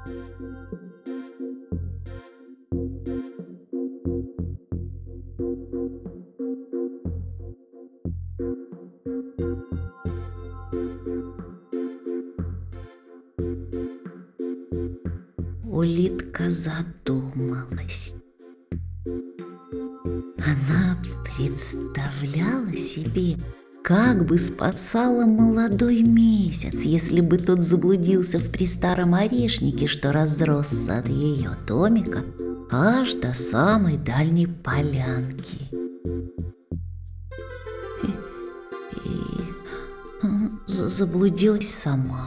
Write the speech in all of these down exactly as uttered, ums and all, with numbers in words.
Улитка задумалась. Она представляла себе, как бы спасала молодой месяц, если бы тот заблудился в престаром орешнике, что разросся от ее домика аж до самой дальней полянки. И, и заблудилась сама.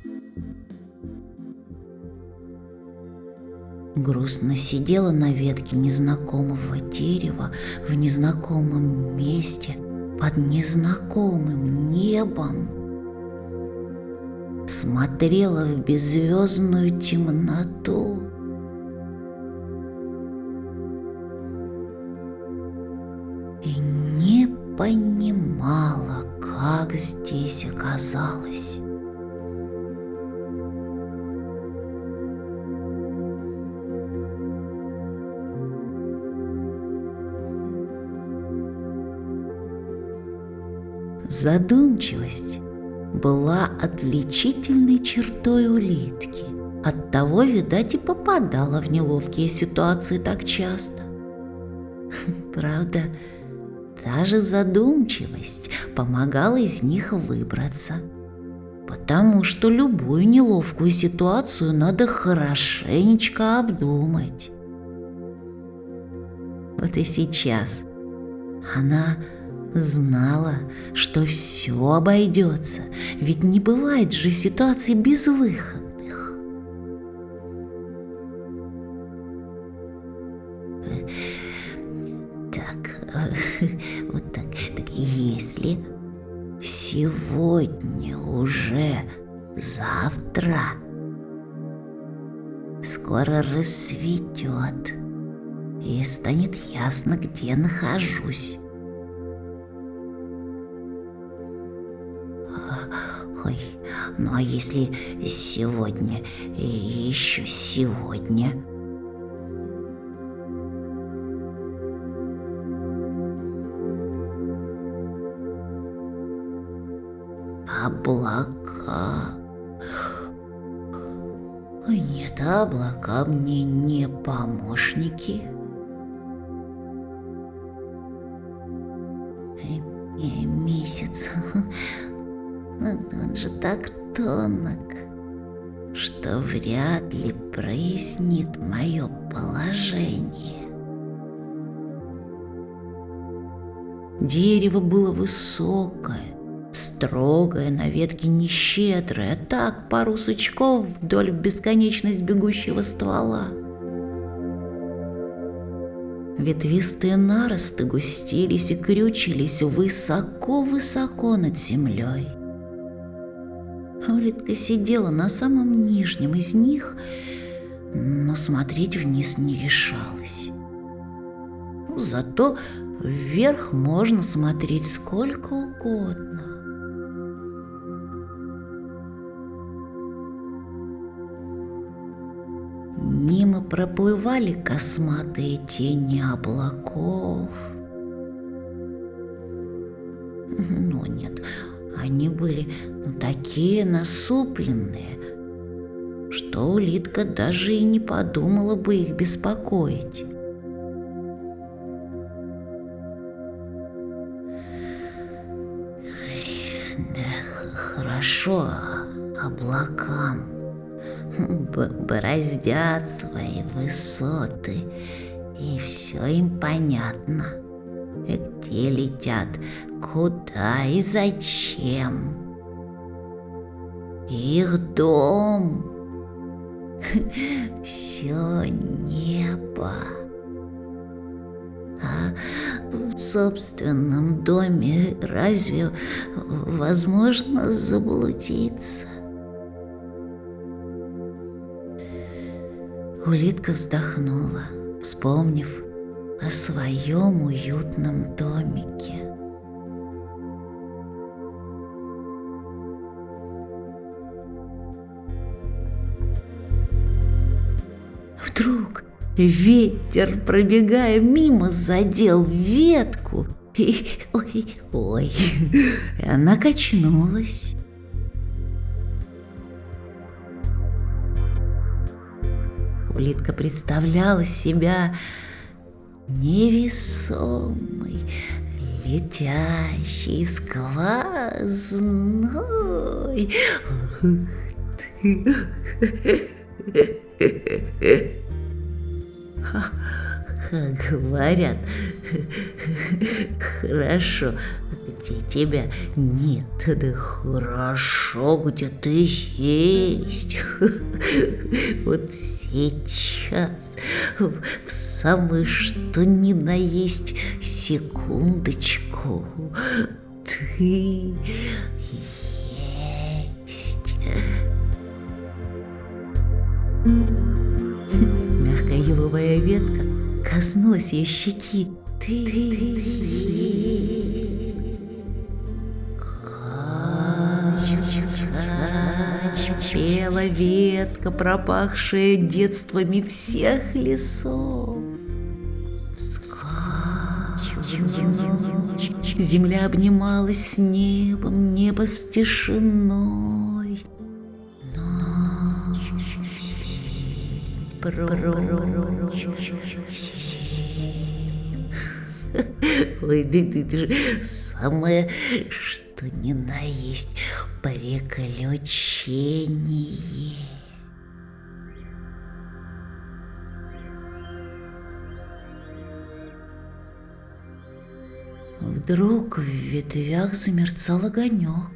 Грустно сидела на ветке незнакомого дерева в незнакомом месте под незнакомым небом. Смотрела в беззвездную темноту. И не понимала, как здесь оказалась. Задумчивость была отличительной чертой улитки. Оттого, видать, и попадала в неловкие ситуации так часто. Правда, та же задумчивость помогала из них выбраться, потому что любую неловкую ситуацию надо хорошенечко обдумать. Вот и сейчас она знала, что все обойдется, ведь не бывает же ситуаций безвыходных. Так, вот так, так, если сегодня уже завтра, скоро рассветет, и станет ясно, где нахожусь. Ой, ну а если сегодня и еще сегодня? Облака. Ой, нет, облака мне не помощники. И месяц. Он же так тонок, что вряд ли прояснит мое положение. Дерево было высокое, строгое, на ветке нещедрое, так пару сучков вдоль в бесконечность бегущего ствола. Ветвистые наросты густились и крючились высоко-высоко над землей. Улитка сидела на самом нижнем из них, но смотреть вниз не решалась. Зато вверх можно смотреть сколько угодно. Мимо проплывали косматые тени облаков. Но нет, они были такие насупленные, что улитка даже и не подумала бы их беспокоить. Да, хорошо облакам бороздят свои высоты, и все им понятно, где летят, куда и зачем. Их дом — все небо. А в собственном доме разве возможно заблудиться? Улитка вздохнула, вспомнив о своем уютном домике. Вдруг ветер, пробегая мимо, задел ветку, и ой, ой, и она качнулась. Улитка представляла себя невесомой, летящей, сквозной. Ух ты! Говорят, хорошо, где тебя нет, да хорошо, где ты есть. Вот сейчас, в самую что ни на есть секундочку, ты есть. Мягкая еловая ветка коснулась ее щеки. Ты есть. Кач, кач, пела ветка, пропахшая детствами всех лесов. Вскачь в ночь, земля обнималась с небом, небо с тишиной. Ночь, прочь, ой, ты, ты, ты же самое, что ни на есть приключение. Вдруг в ветвях замерцал огонек.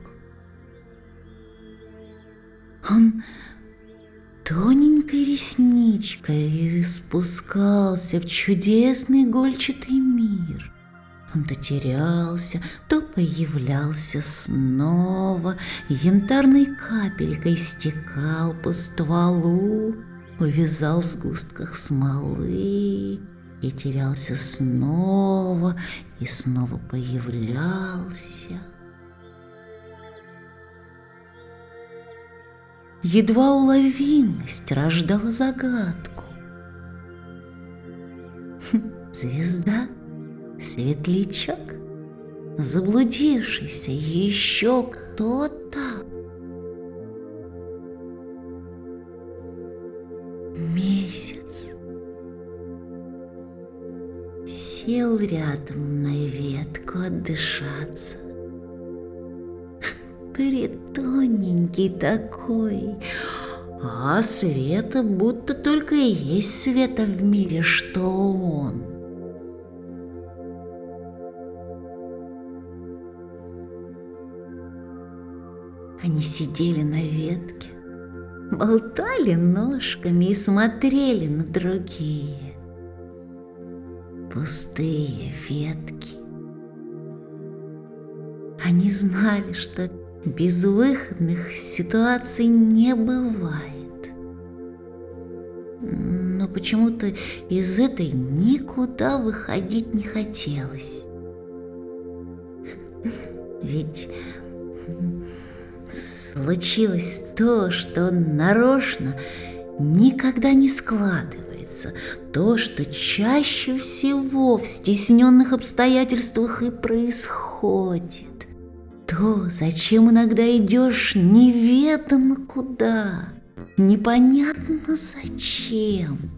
Он тоненькой ресничкой спускался в чудесный игольчатый мир. Он то терялся, то появлялся снова, янтарной капелькой стекал по стволу, увязал в сгустках смолы и терялся снова и снова появлялся. Едва уловимость рождала загадку. Звезда, светлячок, заблудившийся еще кто-то. Месяц сел рядом на ветку отдышаться. Притоненький такой, а света будто только и есть света в мире, что он. Они сидели на ветке, болтали ножками и смотрели на другие пустые ветки. Они знали, что безвыходных ситуаций не бывает. Но почему-то из этой никуда выходить не хотелось. Ведь случилось то, что нарочно никогда не складывается, то, что чаще всего в стесненных обстоятельствах и происходит. То, зачем иногда идешь неведомо куда, непонятно зачем.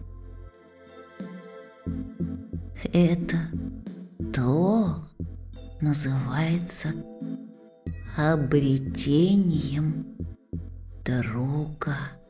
Это то называется обретением друга.